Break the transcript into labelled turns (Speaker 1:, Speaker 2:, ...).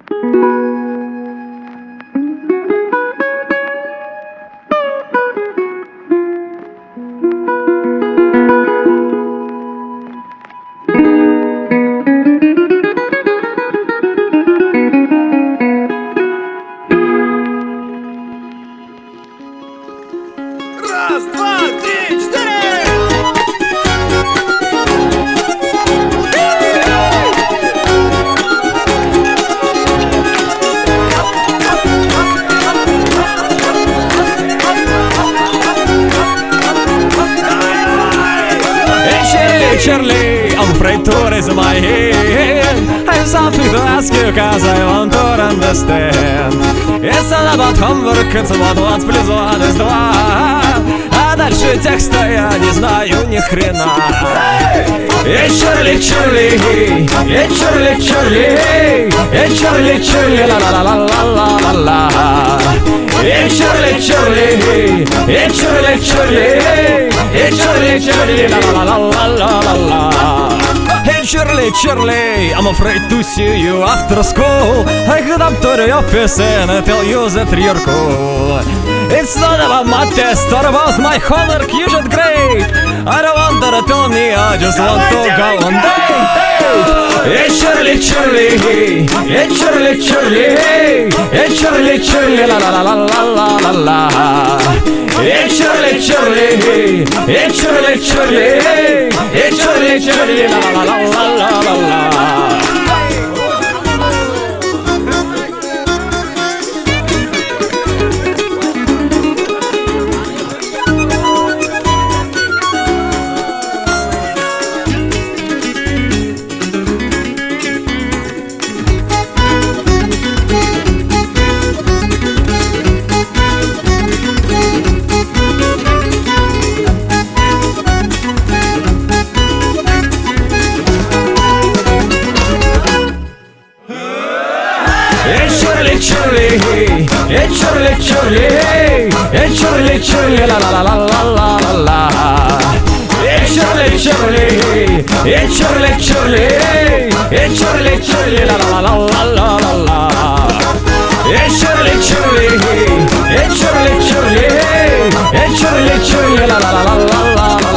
Speaker 1: Раз, два, три, четыре!
Speaker 2: Hey Charlie, I'm afraid to raise my hand. I have something to ask you cause I want to understand. It's not about homework, it's about what's plus one is два. А дальше текста я не знаю ни хрена. Эй, Чарли, Чарли, эй, Чарли, Чарли, эй, Чарли, Чарли, ла-ла-ла-ла-ла-ла-ла. Эй, Чарли, Чарли, эй, Чарли, Чарли, эй, Чарли, Чарли, ла-ла-ла-ла-ла-ла-ла. Hey Charlie, Charlie, I'm afraid to see you after school. I head up to the office and I tell you that you're cool. It's not about my test or about my homework, you did great. I don't want her to tell me, I just want to go on date. Hey Charlie, Charlie, hey Charlie, Charlie, hey Charlie, Charlie, la la la la la la la. Hey Charlie, Charlie, hey Charlie, Charlie, hey Charlie, Charlie, la la la la la la. Hey Charlie, Charlie, hey Charlie, Charlie, hey Charlie, Charlie, la la la la la la la. Hey Charlie, Charlie, hey Charlie, Charlie, hey Charlie, Charlie, la la la la la la la. Hey Charlie, Charlie, hey Charlie, Charlie, hey Charlie, Charlie, la la la la la la.